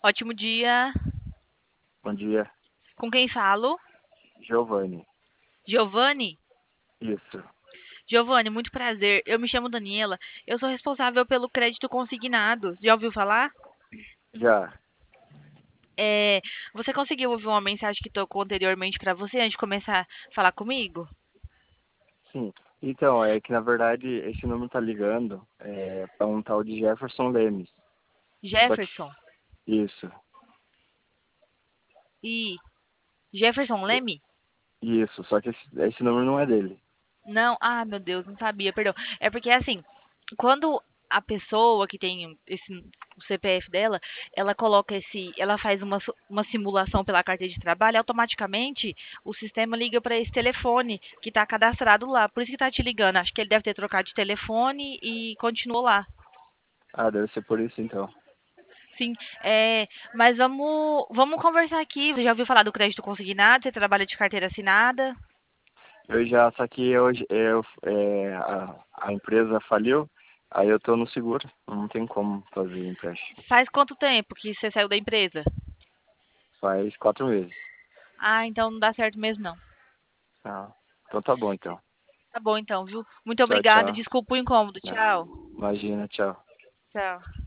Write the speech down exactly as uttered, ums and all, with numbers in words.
Ótimo dia. Bom dia, Com quem falo? Giovanni. Giovanni? Isso, Giovanni, muito prazer. Eu me chamo Daniela. Eu sou responsável pelo crédito consignado. Já ouviu falar? já, É, você conseguiu ouvir uma mensagem que tocou anteriormente para você antes de começar a falar comigo? sim. Então, é que na verdade esse número tá ligando é, para um tal de Jefferson Lemes. Só que, Jefferson? isso, E Jefferson Leme? isso, só que esse, esse número não é dele. Não, ah, meu Deus, não sabia, perdão. É porque assim, quando a pessoa que tem esse o C P F dela, ela coloca esse, ela faz uma, su- uma simulação pela carteira de trabalho, automaticamente o sistema liga para esse telefone que está cadastrado lá. Por isso que está te ligando. Acho que ele deve ter trocado de telefone e continuou lá. Ah, deve ser por isso então. Sim, é, mas vamos, vamos conversar aqui. Você já ouviu falar do crédito consignado? Você trabalha de carteira assinada? Eu já, só que hoje eu, é, a, a empresa faliu, aí eu tô no seguro, não tem como fazer empréstimo. Faz quanto tempo que você saiu da empresa? Faz quatro meses. Ah, então não dá certo mesmo não. Ah, então tá bom então. Tá bom então, viu? Muito Tchau, obrigada. tchau. Desculpa o incômodo. Ah, Tchau. imagina, tchau. Tchau.